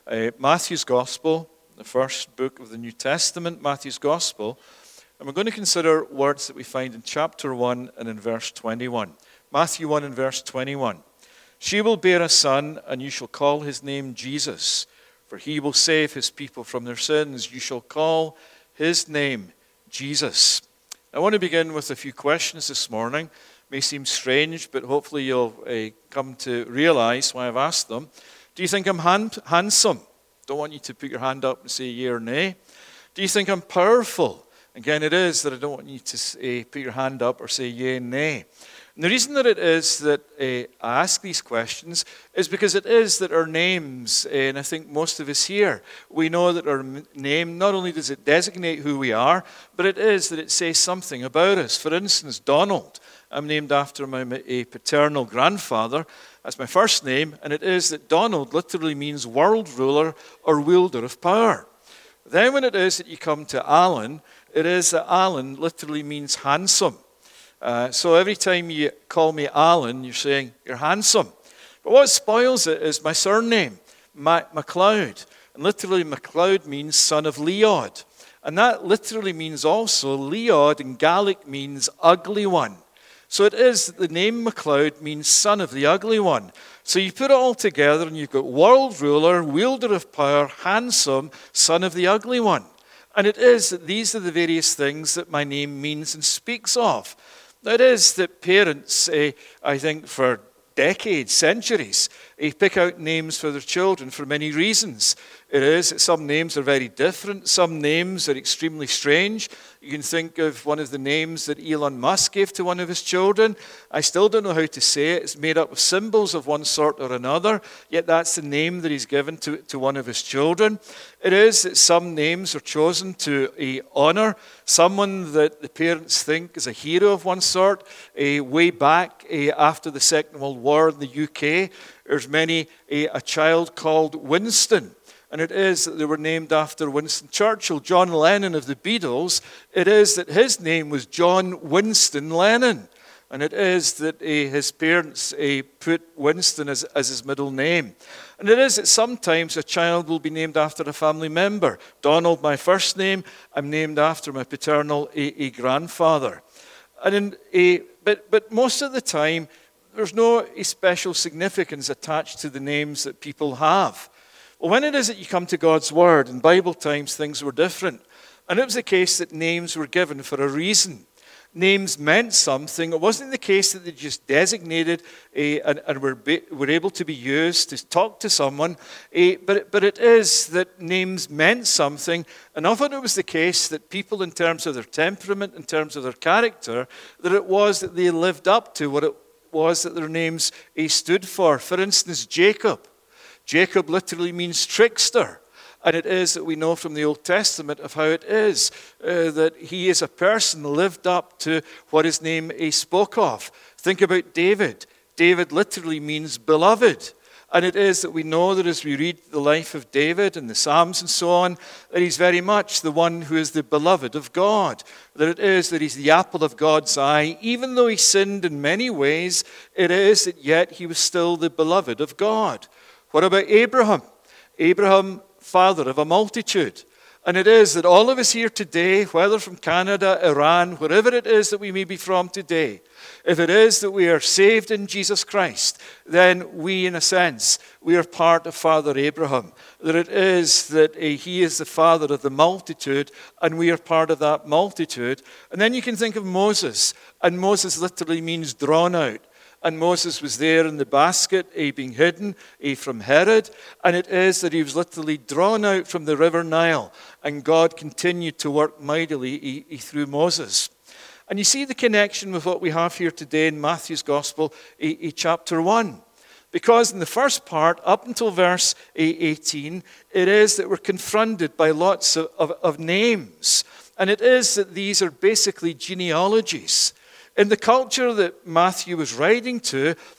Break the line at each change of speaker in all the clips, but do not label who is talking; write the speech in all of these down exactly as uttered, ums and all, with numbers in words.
uh, Matthew's Gospel, the first book of the New Testament, Matthew's Gospel. And we're going to consider words that we find in chapter one and in verse twenty-one. Matthew one and verse twenty-one. She will bear a son, and you shall call his name Jesus, for he will save his people from their sins. You shall call his name Jesus. I want to begin with a few questions this morning. May seem strange, but hopefully you'll uh, come to realize why I've asked them. Do you think I'm hand- handsome? Don't want you to put your hand up and say yea or nay. Do you think I'm powerful? Again, it is that I don't want you to say, put your hand up or say yea and nay. And the reason that it is that uh, I ask these questions is because it is that our names, uh, and I think most of us here, we know that our name, not only does it designate who we are, but it is that it says something about us. For instance, Donald. I'm named after my a paternal grandfather. That's my first name, and it is that Donald literally means world ruler or wielder of power. Then when it is that you come to Alan, it is that Alan literally means handsome. Uh, so every time you call me Alan, you're saying you're handsome. But what spoils it is my surname, Ma- MacLeod. And literally MacLeod means son of Leod. And that literally means also, Leod in Gaelic means ugly one. So it is that the name MacLeod means son of the ugly one. So you put it all together and you've got world ruler, wielder of power, handsome, son of the ugly one. And it is that these are the various things that my name means and speaks of. Now it is that parents, uh, I think for decades, centuries, uh, pick out names for their children for many reasons. It is that some names are very different. Some names are extremely strange. You can think of one of the names that Elon Musk gave to one of his children. I still don't know how to say it. It's made up of symbols of one sort or another, yet that's the name that he's given to, to one of his children. It is that some names are chosen to uh, honor someone that the parents think is a hero of one sort. Uh, way back uh, after the Second World War in the U K, there's many, uh, a child called Winston. And it is that they were named after Winston Churchill, John Lennon of the Beatles. It is that his name was John Winston Lennon. And it is that uh, his parents uh, put Winston as, as his middle name. And it is that sometimes a child will be named after a family member. Donald, my first name, I'm named after my paternal uh, uh, grandfather. And in, uh, but, but most of the time, there's no uh, special significance attached to the names that people have. Well, when it is that you come to God's Word, in Bible times things were different. And it was the case that names were given for a reason. Names meant something. It wasn't the case that they just designated uh, and, and were, be, were able to be used to talk to someone. Uh, but, but it is that names meant something. And often it was the case that people, in terms of their temperament, in terms of their character, that it was that they lived up to what it was that their names uh, stood for. For instance, Jacob. Jacob literally means trickster. And it is that we know from the Old Testament of how it is uh, that he is a person lived up to what his name he spoke of. Think about David. David literally means beloved. And it is that we know that as we read the life of David and the Psalms and so on, that he's very much the one who is the beloved of God. That it is that he's the apple of God's eye. Even though he sinned in many ways, it is that yet he was still the beloved of God. What about Abraham? Abraham, father of a multitude. And it is that all of us here today, whether from Canada, Iran, wherever it is that we may be from today, if it is that we are saved in Jesus Christ, then we, in a sense, we are part of Father Abraham. That it is that he is the father of the multitude, and we are part of that multitude. And then you can think of Moses, and Moses literally means drawn out. And Moses was there in the basket, eh, being hidden eh, from Herod. And it is that he was literally drawn out from the river Nile. And God continued to work mightily eh, eh, through Moses. And you see the connection with what we have here today in Matthew's Gospel, eh, eh, chapter one. Because in the first part, up until verse eighteen, it is that we're confronted by lots of, of, of names. And it is that these are basically genealogies. In the culture that Matthew was writing to,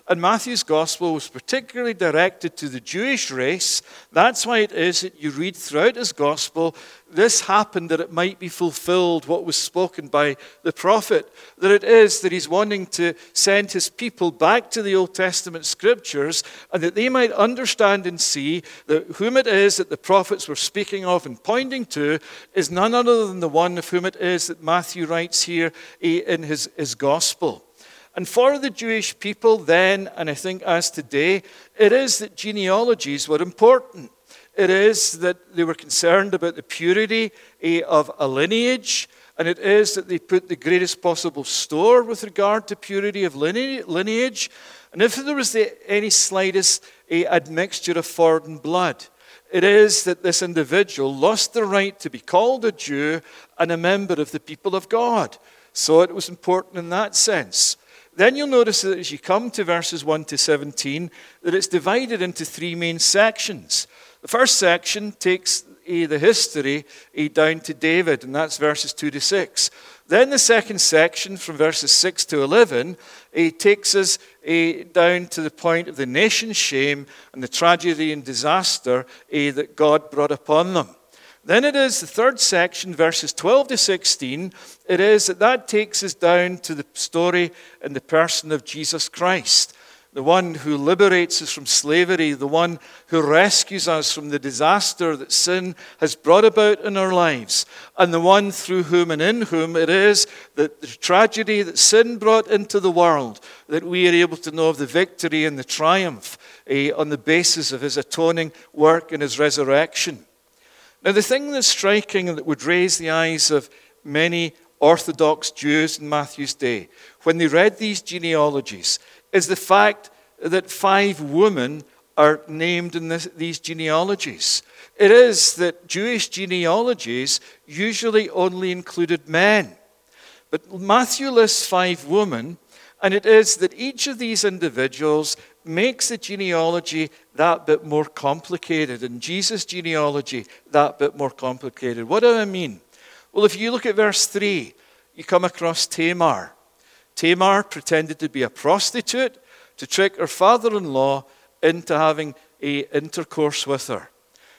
And Matthew's gospel was particularly directed to the Jewish race. That's why it is that you read throughout his gospel, this happened that it might be fulfilled what was spoken by the prophet. That it is that he's wanting to send his people back to the Old Testament scriptures and that they might understand and see that whom it is that the prophets were speaking of and pointing to is none other than the one of whom it is that Matthew writes here in his, his gospel. And for the Jewish people then, and I think as today, it is that genealogies were important. It is that they were concerned about the purity of a lineage, and it is that they put the greatest possible store with regard to purity of lineage. And if there was the, any slightest admixture of foreign blood, it is that this individual lost the right to be called a Jew and a member of the people of God. So it was important in that sense. Then you'll notice that as you come to verses one to seventeen, that it's divided into three main sections. The first section takes uh, the history uh, down to David, and that's verses two to six. Then the second section, from verses six to eleven, uh, takes us uh, down to the point of the nation's shame and the tragedy and disaster uh, that God brought upon them. Then it is the third section, verses twelve to sixteen, it is that that takes us down to the story in the person of Jesus Christ, the one who liberates us from slavery, the one who rescues us from the disaster that sin has brought about in our lives, and the one through whom and in whom it is that the tragedy that sin brought into the world, that we are able to know of the victory and the triumph eh, on the basis of his atoning work and his resurrection. Now, the thing that's striking and that would raise the eyes of many Orthodox Jews in Matthew's day, when they read these genealogies, is the fact that five women are named in this, these genealogies. It is that Jewish genealogies usually only included men. But Matthew lists five women, and it is that each of these individuals makes the genealogy that bit more complicated, and Jesus' genealogy that bit more complicated. What do I mean? Well, if you look at verse three, you come across Tamar. Tamar pretended to be a prostitute to trick her father-in-law into having a intercourse with her.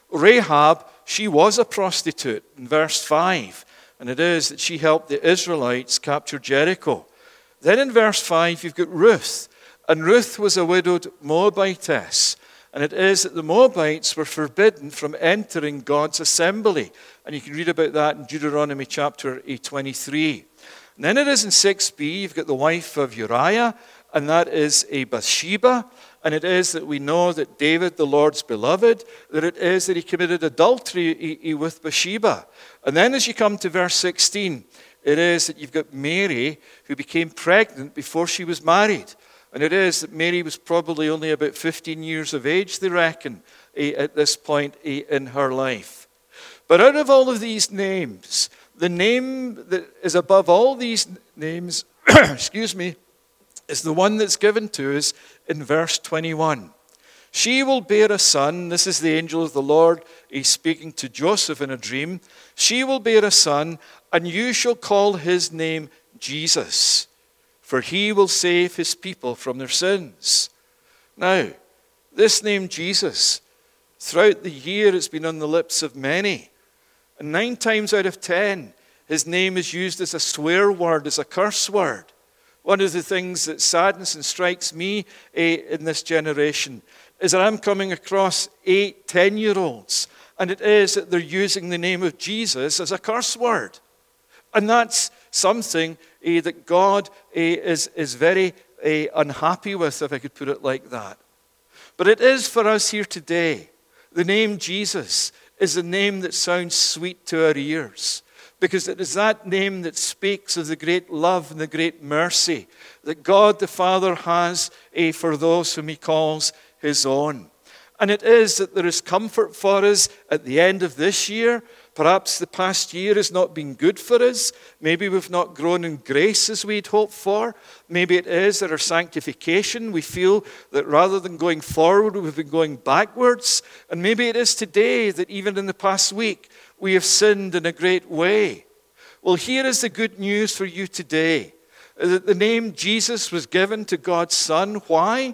Rahab, she was a prostitute in verse five, and it is that she helped the Israelites capture Jericho. Then in verse five, you've got Ruth. And Ruth was a widowed Moabitess. And it is that the Moabites were forbidden from entering God's assembly. And you can read about that in Deuteronomy chapter twenty-three. And then it is in six b, you've got the wife of Uriah, and that is a Bathsheba. And it is that we know that David, the Lord's beloved, that it is that he committed adultery with Bathsheba. And then as you come to verse sixteen, it is that you've got Mary, who became pregnant before she was married. And it is that Mary was probably only about fifteen years of age, they reckon, at this point in her life. But out of all of these names, the name that is above all these names, excuse me, is the one that's given to us in verse twenty-one. She will bear a son. This is the angel of the Lord. He's speaking to Joseph in a dream. She will bear a son, and you shall call his name Jesus, for he will save his people from their sins. Now, this name Jesus, throughout the year, it's been on the lips of many. And nine times out of ten, his name is used as a swear word, as a curse word. One of the things that saddens and strikes me eh, in this generation is that I'm coming across eight, ten-year-olds, and it is that they're using the name of Jesus as a curse word. And that's something eh, that God eh, is, is very eh, unhappy with, if I could put it like that. But it is for us here today. The name Jesus is a name that sounds sweet to our ears, because it is that name that speaks of the great love and the great mercy that God the Father has eh, for those whom he calls his own. And it is that there is comfort for us at the end of this year. Perhaps the past year has not been good for us. Maybe we've not grown in grace as we'd hoped for. Maybe it is that our sanctification, we feel that rather than going forward, we've been going backwards. And maybe it is today that even in the past week, we have sinned in a great way. Well, here is the good news for you today. That the name Jesus was given to God's Son. Why?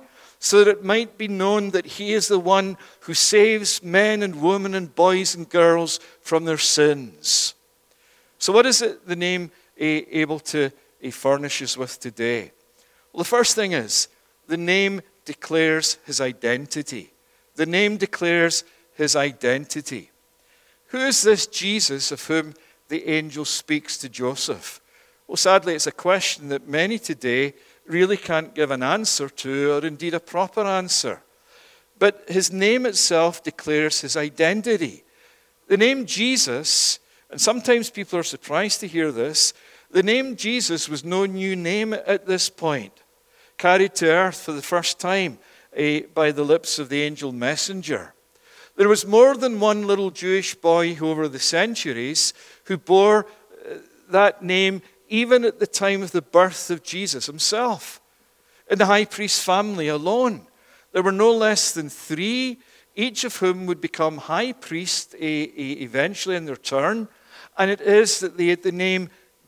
so that it might be known that he is the one who saves men and women and boys and girls from their sins. So what is it the name eh, able to eh, furnish us with today? Well, the first thing is, the name declares his identity. The name declares his identity. Who is this Jesus of whom the angel speaks to Joseph? Well, sadly, it's a question that many today really can't give an answer to, or indeed a proper answer. But his name itself declares his identity. The name Jesus, and sometimes people are surprised to hear this, the name Jesus was no new name at this point, carried to earth for the first time eh, by the lips of the angel messenger. There was more than one little Jewish boy who over the centuries who bore uh, that name even at the time of the birth of Jesus himself. In the high priest's family alone, there were no less than three, each of whom would become high priest eh, eh, eventually in their turn, and it is that they had the name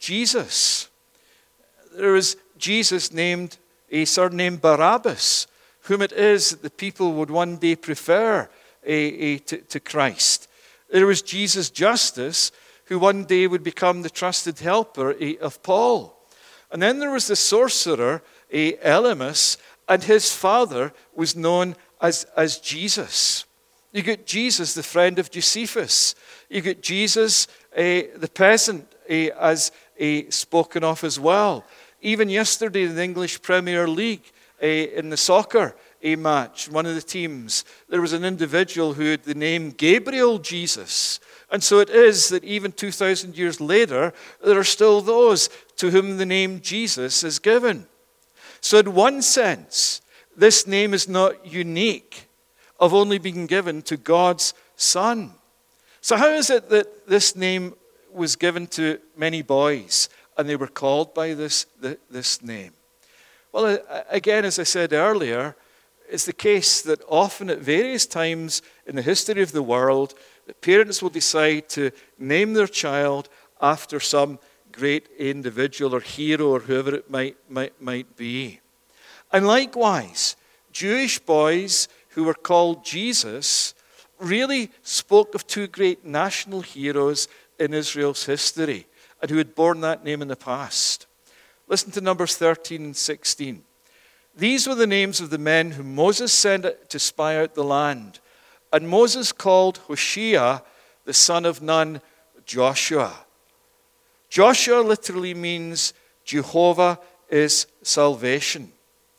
Jesus. There was Jesus named a surnamed Barabbas, whom it is that the people would one day prefer a, a, to, to Christ. There was Jesus Justus, who one day would become the trusted helper a, of Paul. And then there was the sorcerer, a Elymas, and his father was known as, as Jesus. You get Jesus, the friend of Josephus. You get Jesus, a, the peasant, a, as a, spoken of as well. Even yesterday in the English Premier League, a, in the soccer a match, one of the teams, there was an individual who had the name Gabriel Jesus. And so it is that even two thousand years later, there are still those to whom the name Jesus is given. So in one sense, this name is not unique of only being given to God's Son. So how is it that this name was given to many boys and they were called by this, this name? Well, again, as I said earlier, it's the case that often at various times in the history of the world, the parents will decide to name their child after some great individual or hero or whoever it might, might, might be. And likewise, Jewish boys who were called Jesus really spoke of two great national heroes in Israel's history and who had borne that name in the past. Listen to Numbers thirteen and sixteen. These were the names of the men whom Moses sent to spy out the land. And Moses called Hoshea, the son of Nun, Joshua. Joshua literally means Jehovah is salvation.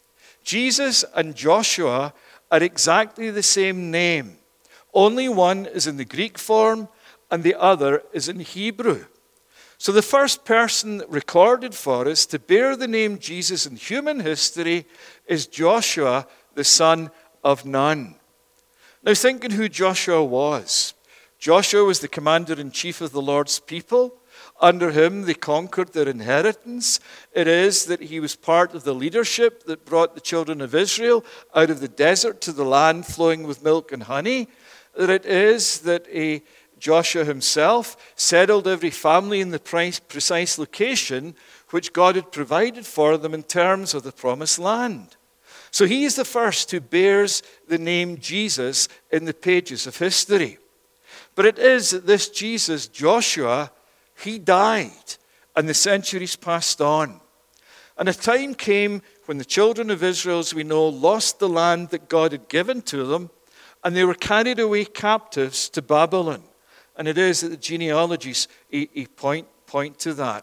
Jesus and Joshua are exactly the same name. Only one is in the Greek form and the other is in Hebrew. So the first person recorded for us to bear the name Jesus in human history is Joshua, the son of Nun. Now thinking who Joshua was. Joshua was the commander-in-chief of the Lord's people. Under him they conquered their inheritance. It is that he was part of the leadership that brought the children of Israel out of the desert to the land flowing with milk and honey. That it is that a Joshua himself settled every family in the precise location which God had provided for them in terms of the promised land. So he is the first who bears the name Jesus in the pages of history. But it is that this Jesus, Joshua, he died and the centuries passed on. And a time came when the children of Israel, as we know, lost the land that God had given to them and they were carried away captives to Babylon. And it is that the genealogies point, point to that.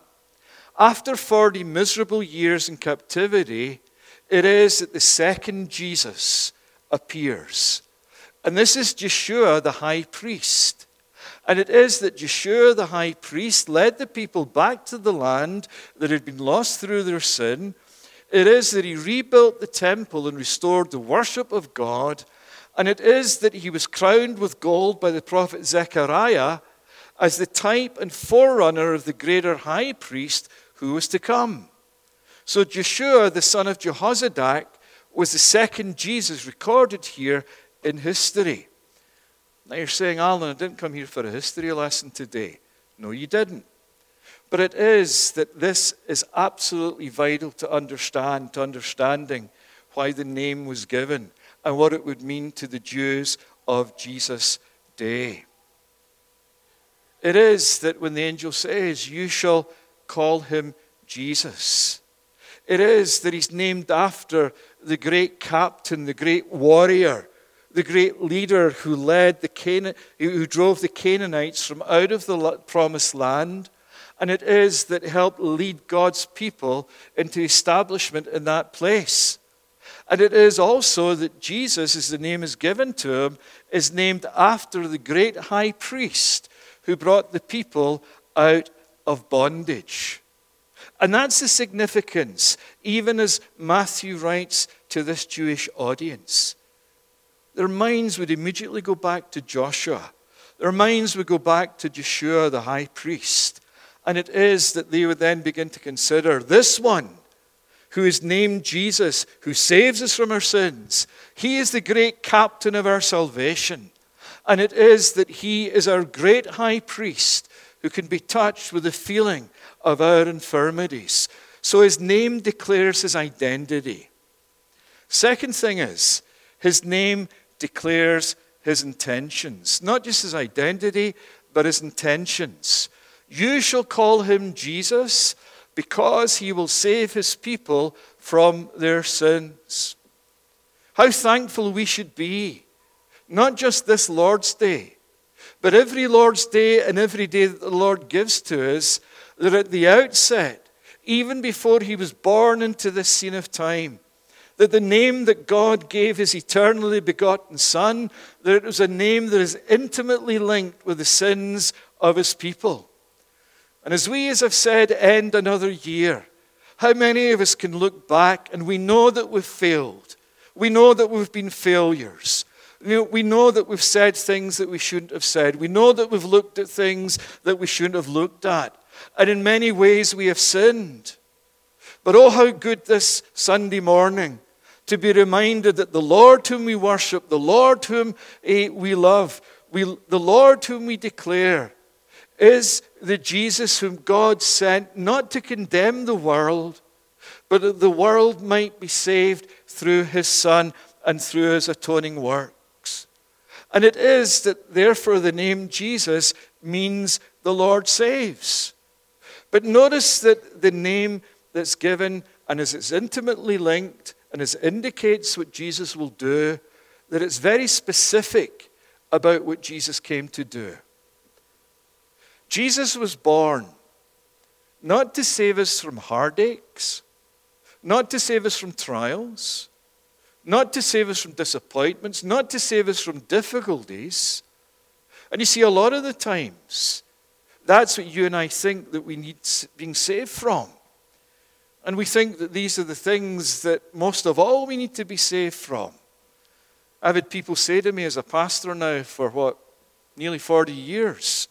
After forty miserable years in captivity, it is that the second Jesus appears. And this is Yeshua, the high priest. And it is that Yeshua, the high priest, led the people back to the land that had been lost through their sin. It is that he rebuilt the temple and restored the worship of God. And it is that he was crowned with gold by the prophet Zechariah as the type and forerunner of the greater high priest who was to come. So Yeshua, the son of Jehozadak, was the second Jesus recorded here in history. Now you're saying, Alan, I didn't come here for a history lesson today. No, you didn't. But it is that this is absolutely vital to understand, to understanding why the name was given and what it would mean to the Jews of Jesus' day. It is that when the angel says, you shall call him Jesus, it is that he's named after the great captain, the great warrior, the great leader who led the Canaan, who drove the Canaanites from out of the promised land. And it is that helped lead God's people into establishment in that place. And it is also that Jesus, as the name is given to him, is named after the great high priest who brought the people out of bondage. And that's the significance, even as Matthew writes to this Jewish audience. Their minds would immediately go back to Joshua. Their minds would go back to Joshua, the high priest. And it is that they would then begin to consider this one who is named Jesus, who saves us from our sins. He is the great captain of our salvation. And it is that he is our great high priest who can be touched with the feeling of our infirmities. So his name declares his identity. Second thing is, his name declares his intentions. Not just his identity, but his intentions. You shall call him Jesus because he will save his people from their sins. How thankful we should be, not just this Lord's Day, but every Lord's Day and every day that the Lord gives to us, that at the outset, even before he was born into this scene of time, that the name that God gave his eternally begotten Son, that it was a name that is intimately linked with the sins of his people. And as we, as I've said, end another year, how many of us can look back and we know that we've failed. We know that we've been failures. We know that we've said things that we shouldn't have said. We know that we've looked at things that we shouldn't have looked at. And in many ways we have sinned. But oh, how good this Sunday morning to be reminded that the Lord whom we worship, the Lord whom we love, we, the Lord whom we declare, is the Jesus whom God sent not to condemn the world, but that the world might be saved through his Son and through his atoning works. And it is that therefore the name Jesus means the Lord saves. But notice that the name that's given, and as it's intimately linked, and as it indicates what Jesus will do, that it's very specific about what Jesus came to do. Jesus was born not to save us from heartaches, not to save us from trials, not to save us from disappointments, not to save us from difficulties. And you see, a lot of the times, that's what you and I think that we need being saved from. And we think that these are the things that most of all we need to be saved from. I've had people say to me as a pastor now for what, nearly forty years,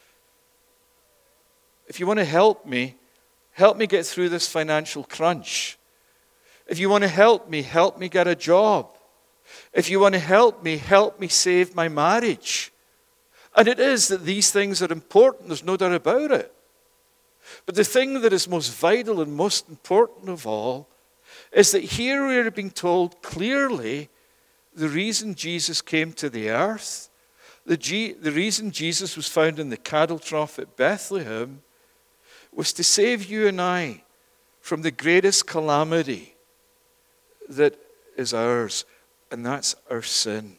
if you want to help me, help me get through this financial crunch. If you want to help me, help me get a job. If you want to help me, help me save my marriage. And it is that these things are important, there's no doubt about it. But the thing that is most vital and most important of all is that here we are being told clearly the reason Jesus came to the earth, the, G- the reason Jesus was found in the cattle trough at Bethlehem, was to save you and I from the greatest calamity that is ours, and that's our sin.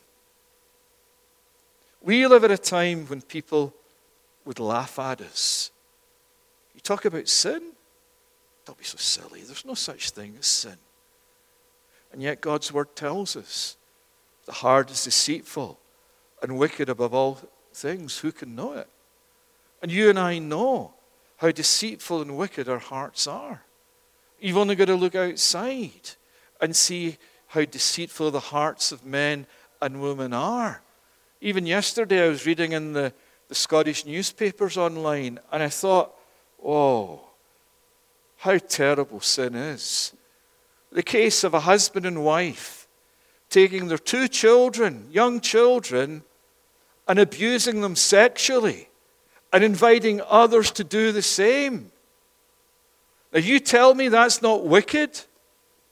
We live at a time when people would laugh at us. You talk about sin? Don't be so silly. There's no such thing as sin. And yet God's word tells us the heart is deceitful and wicked above all things. Who can know it? And you and I know how deceitful and wicked our hearts are. You've only got to look outside and see how deceitful the hearts of men and women are. Even yesterday I was reading in the, the Scottish newspapers online, and I thought, oh, how terrible sin is. The case of a husband and wife taking their two children, young children, and abusing them sexually and inviting others to do the same. Now you tell me that's not wicked?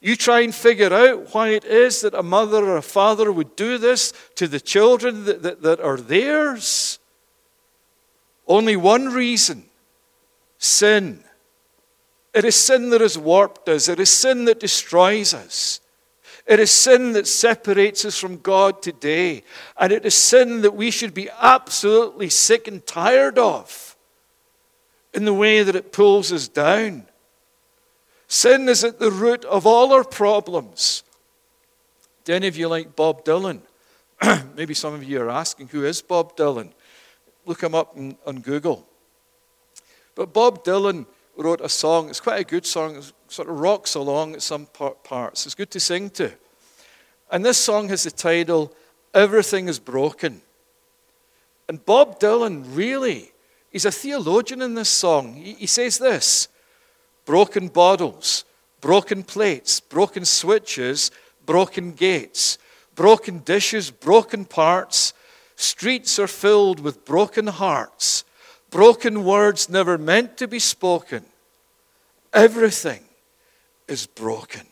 You try and figure out why it is that a mother or a father would do this to the children that, that, that are theirs. Only one reason: sin. It is sin that has warped us. It is sin that destroys us. It is sin that separates us from God today. And it is sin that we should be absolutely sick and tired of in the way that it pulls us down. Sin is at the root of all our problems. Do any of you like Bob Dylan? Maybe some of you are asking, who is Bob Dylan? Look him up on, on Google. But Bob Dylan wrote a song. It's quite a good song. It sort of rocks along at some parts. It's good to sing to. And this song has the title, Everything is Broken. And Bob Dylan, really, he's a theologian in this song. He, he says this: broken bottles, broken plates, broken switches, broken gates, broken dishes, broken parts. Streets are filled with broken hearts, broken words never meant to be spoken. Everything is broken.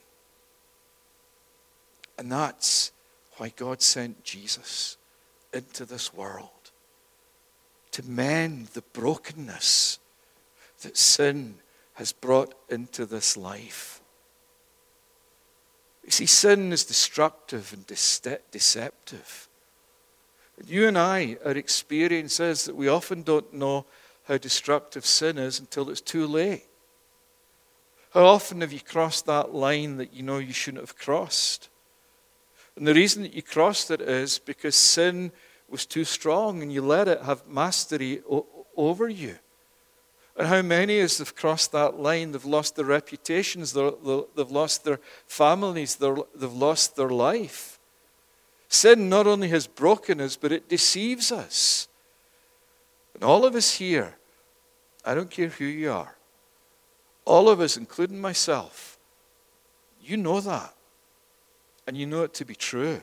And that's why God sent Jesus into this world, to mend the brokenness that sin has brought into this life. You see, sin is destructive and deceptive. And you and I, our experience is that we often don't know how destructive sin is until it's too late. How often have you crossed that line that you know you shouldn't have crossed? And the reason that you crossed it is because sin was too strong and you let it have mastery o- over you. And how many as they've crossed that line, they've lost their reputations, they've lost their families, they've lost their life. Sin not only has broken us, but it deceives us. And all of us here, I don't care who you are, all of us, including myself, you know that. And you know it to be true.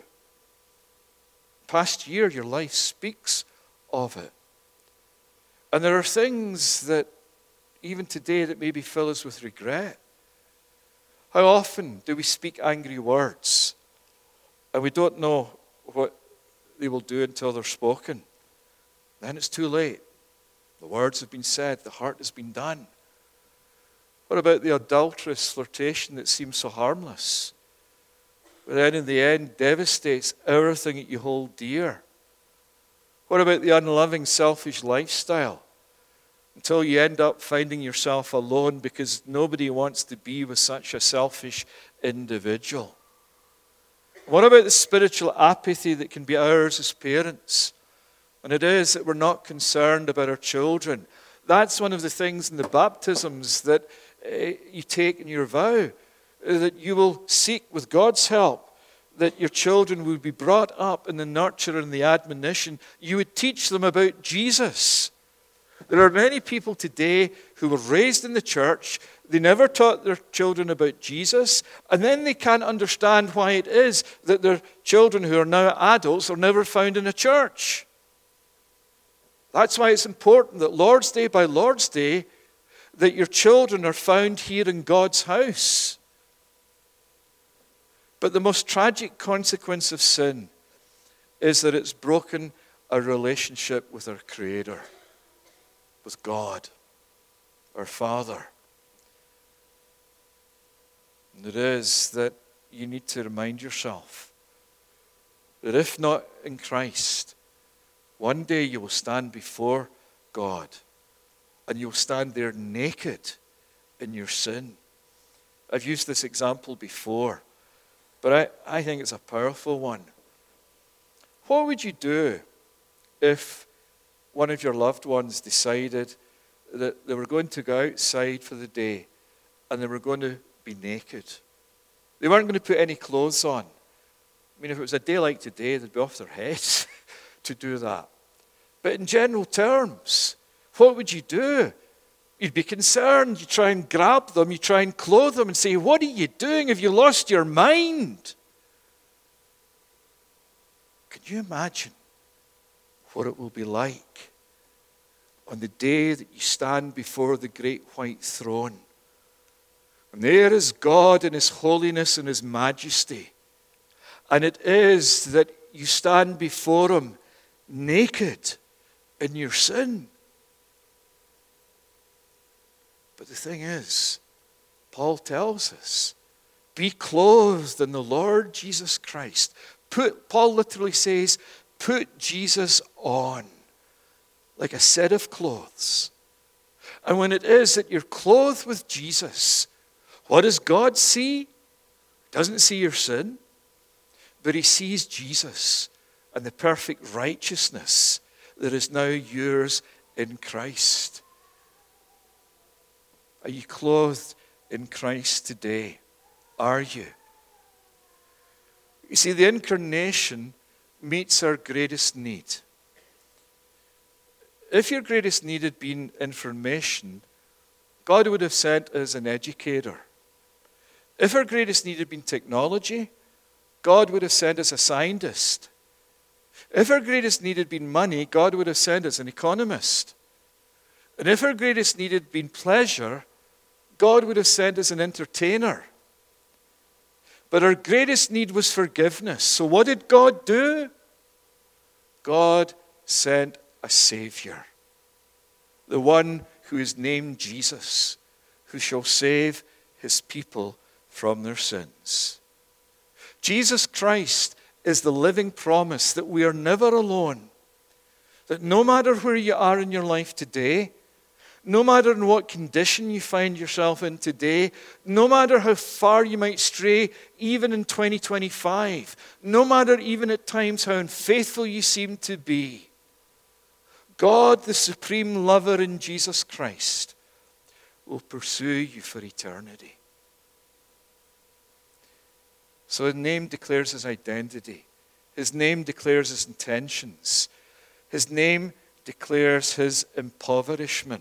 Past year, your life speaks of it. And there are things that even today that maybe fill us with regret. How often do we speak angry words and we don't know what they will do until they're spoken? Then it's too late. The words have been said, the hurt has been done. What about the adulterous flirtation that seems so harmless, but then in the end devastates everything that you hold dear? What about the unloving, selfish lifestyle, until you end up finding yourself alone because nobody wants to be with such a selfish individual? What about the spiritual apathy that can be ours as parents? And it is that we're not concerned about our children. That's one of the things in the baptisms that uh, you take in your vow, that you will seek with God's help, that your children would be brought up in the nurture and the admonition. You would teach them about Jesus. There are many people today who were raised in the church. They never taught their children about Jesus, and then they can't understand why it is that their children who are now adults are never found in a church. That's why it's important that Lord's Day by Lord's Day, that your children are found here in God's house. But the most tragic consequence of sin is that it's broken our relationship with our Creator, with God, our Father. And it is that you need to remind yourself that if not in Christ, one day you will stand before God and you'll stand there naked in your sin. I've used this example before, but I, I think it's a powerful one. What would you do if one of your loved ones decided that they were going to go outside for the day and they were going to be naked? They weren't going to put any clothes on. I mean, if it was a day like today, they'd be off their heads to do that. But in general terms, what would you do? You'd be concerned. You try and grab them. You try and clothe them and say, what are you doing? Have you lost your mind? Can you imagine what it will be like on the day that you stand before the great white throne, And there is God in his holiness and his majesty. And it is that you stand before him naked in your sin. But the thing is, Paul tells us, be clothed in the Lord Jesus Christ. Put, Paul literally says, put Jesus on like a set of clothes. And when it is that you're clothed with Jesus, what does God see? He doesn't see your sin, but he sees Jesus and the perfect righteousness that is now yours in Christ. Are you clothed in Christ today? Are you? You see, the incarnation meets our greatest need. If your greatest need had been information, God would have sent us an educator. If our greatest need had been technology, God would have sent us a scientist. If our greatest need had been money, God would have sent us an economist. And if our greatest need had been pleasure, God would have sent us an entertainer. But our greatest need was forgiveness. So what did God do? God sent a Savior. The one who is named Jesus, who shall save his people from their sins. Jesus Christ is the living promise that we are never alone. That no matter where you are in your life today, no matter in what condition you find yourself in today, no matter how far you might stray, even in twenty twenty-five, no matter even at times how unfaithful you seem to be, God, the supreme lover in Jesus Christ, will pursue you for eternity. So his name declares his identity. His name declares his intentions. His name declares his impoverishment.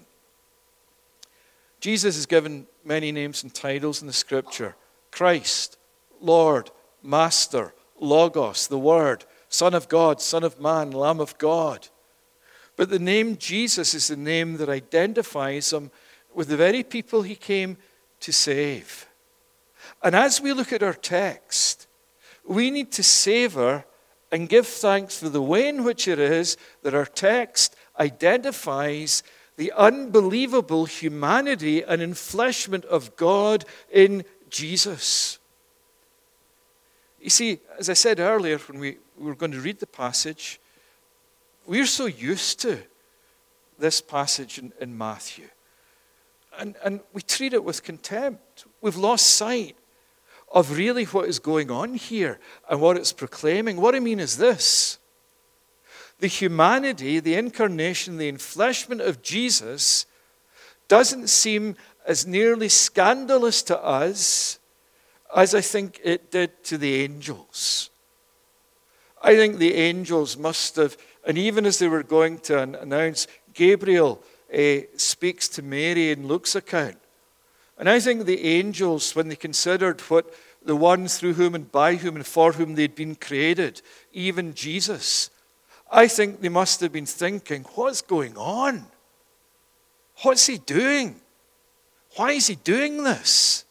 Jesus is given many names and titles in the Scripture. Christ, Lord, Master, Logos, the Word, Son of God, Son of Man, Lamb of God. But the name Jesus is the name that identifies him with the very people he came to save. And as we look at our text, we need to savor and give thanks for the way in which it is that our text identifies the unbelievable humanity and enfleshment of God in Jesus. You see, as I said earlier when we, we were going to read the passage, we're so used to this passage in, in Matthew. And, and we treat it with contempt. We've lost sight of really what is going on here and what it's proclaiming. What I mean is this. The humanity, the incarnation, the enfleshment of Jesus doesn't seem as nearly scandalous to us as I think it did to the angels. I think the angels must have, and even as they were going to announce, Gabriel uh, speaks to Mary in Luke's account. And I think the angels, when they considered what the one through whom and by whom and for whom they'd been created, even Jesus, I think they must have been thinking, what's going on? What's he doing? Why is he doing this?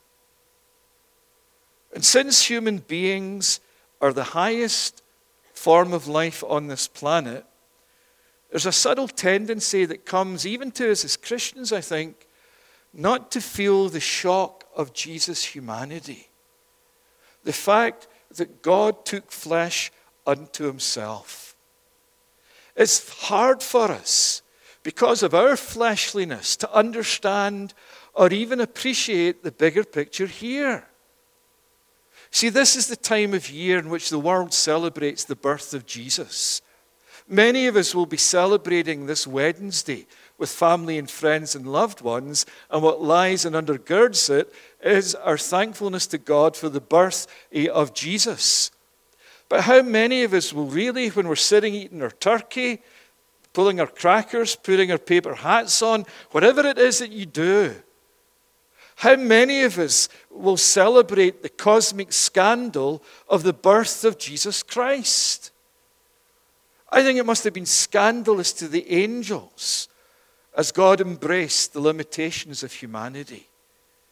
And since human beings are the highest form of life on this planet, there's a subtle tendency that comes even to us as Christians, I think, not to feel the shock of Jesus' humanity. The fact that God took flesh unto himself. It's hard for us, because of our fleshliness, to understand or even appreciate the bigger picture here. See, this is the time of year in which the world celebrates the birth of Jesus. Many of us will be celebrating this Wednesday with family and friends and loved ones, and what lies and undergirds it is our thankfulness to God for the birth of Jesus. But how many of us will really, when we're sitting eating our turkey, pulling our crackers, putting our paper hats on, whatever it is that you do, how many of us will celebrate the cosmic scandal of the birth of Jesus Christ? I think it must have been scandalous to the angels as God embraced the limitations of humanity.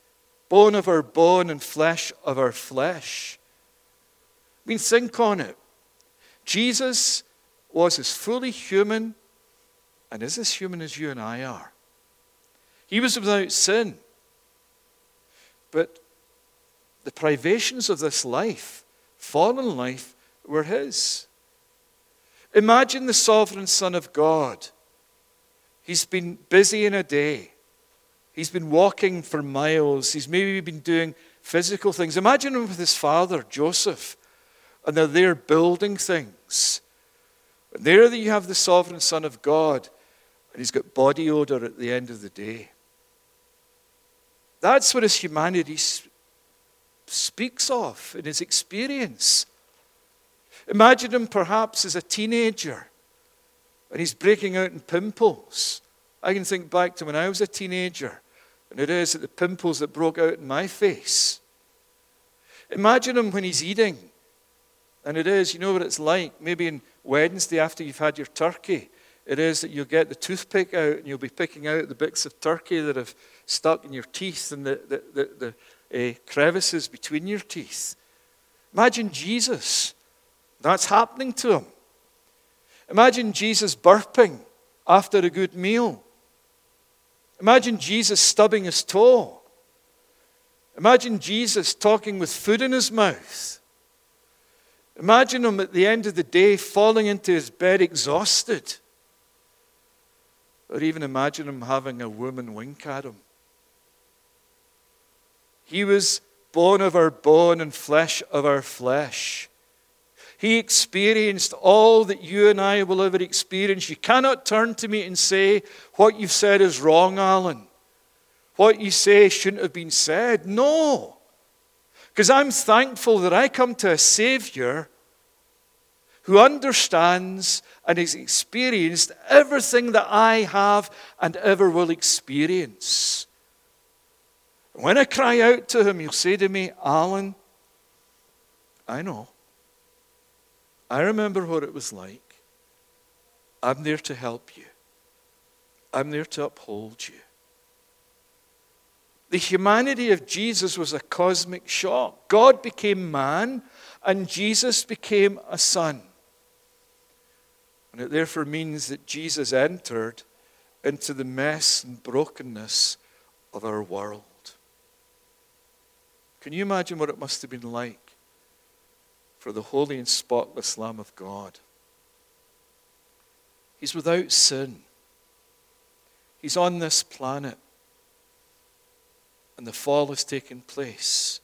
bone of our bone and flesh of our flesh. I mean, think on it. Jesus was as fully human and is as human as you and I are. He was without sin. But the privations of this life, fallen life, were his. Imagine the sovereign Son of God. He's been busy in a day. He's been walking for miles. He's maybe been doing physical things. Imagine him with his father, Joseph, and they're there building things. And there you have the sovereign Son of God, and he's got body odor at the end of the day. That's what his humanity speaks of in his experience. Imagine him perhaps as a teenager, and he's breaking out in pimples. I can think back to when I was a teenager, and it is at the pimples that broke out in my face. Imagine him when he's eating, and it is, you know what it's like, maybe on Wednesday after you've had your turkey, it is that you'll get the toothpick out and you'll be picking out the bits of turkey that have stuck in your teeth and the, the, the, the uh, crevices between your teeth. Imagine Jesus. That's happening to him. Imagine Jesus burping after a good meal. Imagine Jesus stubbing his toe. Imagine Jesus talking with food in his mouth. Imagine him at the end of the day falling into his bed exhausted. Or even imagine him having a woman wink at him. He was bone of our bone and flesh of our flesh. He experienced all that you and I will ever experience. You cannot turn to me and say, what you've said is wrong, Alan. What you say shouldn't have been said. No. Because I'm thankful that I come to a Savior who understands and has experienced everything that I have and ever will experience. When I cry out to him, he'll say to me, Alan, I know. I remember what it was like. I'm there to help you. I'm there to uphold you. The humanity of Jesus was a cosmic shock. God became man, and Jesus became a son. And it therefore means that Jesus entered into the mess and brokenness of our world. Can you imagine what it must have been like for the holy and spotless Lamb of God? He's without sin. He's on this planet, and the fall has taken place.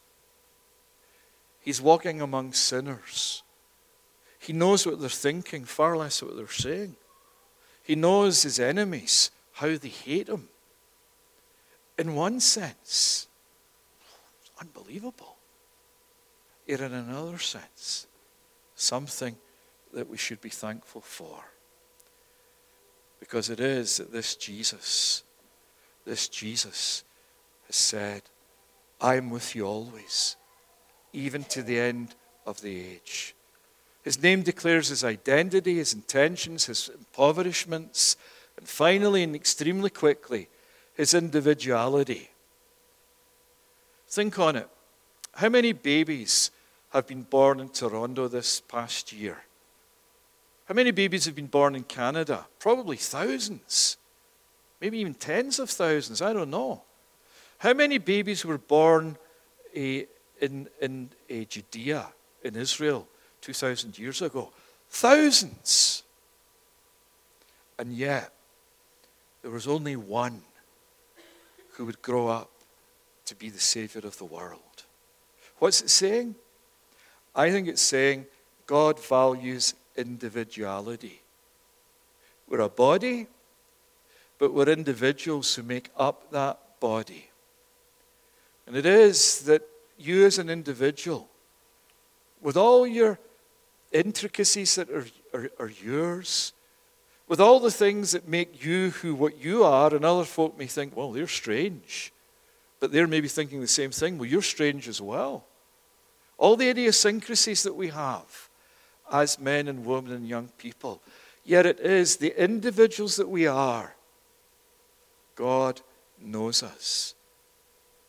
He's walking among sinners. He knows what they're thinking, far less what they're saying. He knows his enemies, how they hate him. In one sense, it's unbelievable. Yet in another sense, something that we should be thankful for. Because it is that this Jesus, this Jesus has said, I am with you always, even to the end of the age. His name declares his identity, his intentions, his impoverishments, and finally and extremely quickly, his individuality. Think on it. How many babies have been born in Toronto this past year? How many babies have been born in Canada? Probably thousands. Maybe even tens of thousands. I don't know. How many babies were born uh, in, in uh, Judea, in Israel, two thousand years ago? Thousands. And yet, there was only one who would grow up to be the Savior of the world. What's it saying? I think it's saying God values individuality. We're a body, but we're individuals who make up that body. And it is that you as an individual, with all your intricacies that are, are, are yours, with all the things that make you who what you are, and other folk may think, well, they're strange. But they're maybe thinking the same thing. Well, you're strange as well. All the idiosyncrasies that we have as men and women and young people. Yet it is the individuals that we are. God knows us.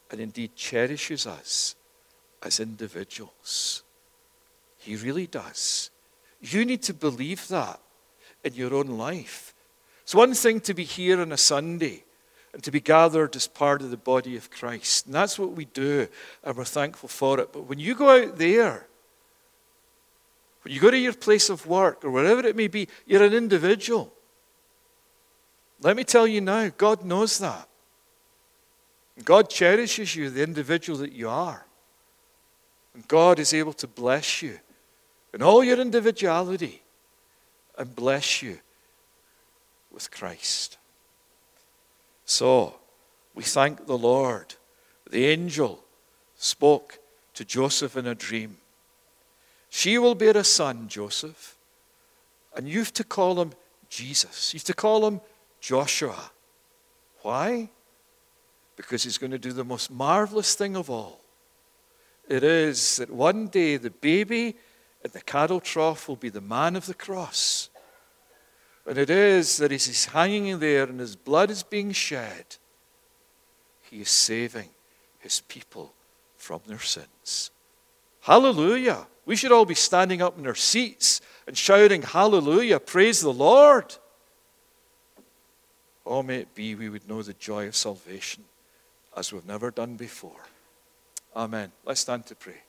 and indeed cherishes us as individuals. He really does. You need to believe that in your own life. It's one thing to be here on a Sunday and to be gathered as part of the body of Christ. And that's what we do, and we're thankful for it. But when you go out there, when you go to your place of work or wherever it may be, you're an individual. Let me tell you now, God knows that. God cherishes you, the individual that you are. And God is able to bless you in all your individuality and bless you with Christ. So, we thank the Lord. The angel spoke to Joseph in a dream. She will bear a son, Joseph, and you have to call him Jesus. You have to call him Joshua. Why? Because he's going to do the most marvelous thing of all. It is that one day the baby in the cattle trough will be the man of the cross. And it is that as he's hanging there and his blood is being shed, he is saving his people from their sins. Hallelujah. We should all be standing up in our seats and shouting, hallelujah, praise the Lord. Oh, may it be we would know the joy of salvation as we've never done before. Amen. Let's stand to pray.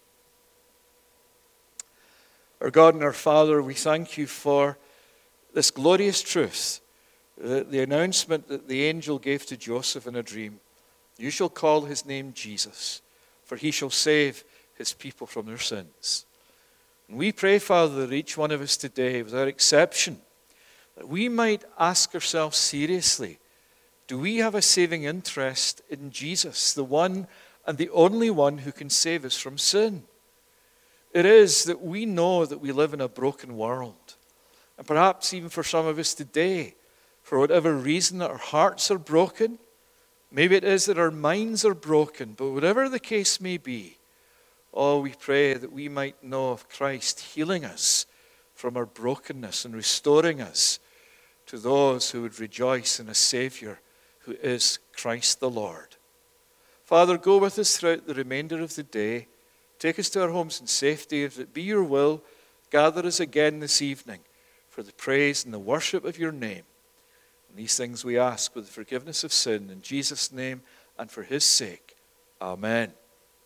Our God and our Father, we thank you for this glorious truth, the, the announcement that the angel gave to Joseph in a dream. You shall call his name Jesus, for he shall save his people from their sins. And we pray, Father, that each one of us today, without exception, that we might ask ourselves seriously, do we have a saving interest in Jesus, the one and the only one who can save us from sin? It is that we know that we live in a broken world. And perhaps even for some of us today, for whatever reason, our hearts are broken. Maybe it is that our minds are broken. But whatever the case may be, oh, we pray that we might know of Christ healing us from our brokenness and restoring us to those who would rejoice in a Savior who is Christ the Lord. Father, go with us throughout the remainder of the day. Take us to our homes in safety. If it be your will, gather us again this evening for the praise and the worship of your name. And these things we ask with the forgiveness of sin in Jesus' name and for his sake. Amen.